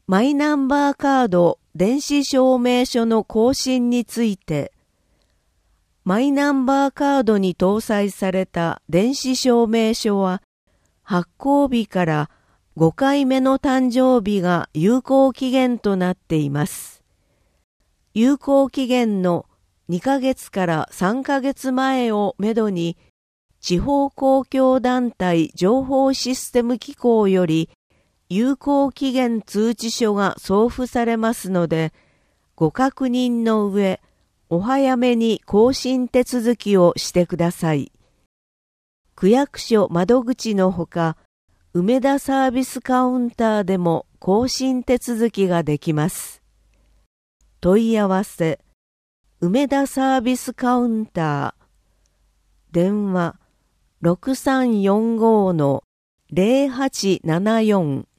マイナンバーカード電子証明書の更新について、マイナンバーカードに搭載された電子証明書は、発行日から5回目の誕生日が有効期限となっています。有効期限の2ヶ月から3ヶ月前をめどに、地方公共団体情報システム機構より有効期限通知書が送付されますので、ご確認の上、お早めに更新手続きをしてください。区役所窓口のほか、梅田サービスカウンターでも更新手続きができます。問い合わせ、梅田サービスカウンター、電話 6345-0874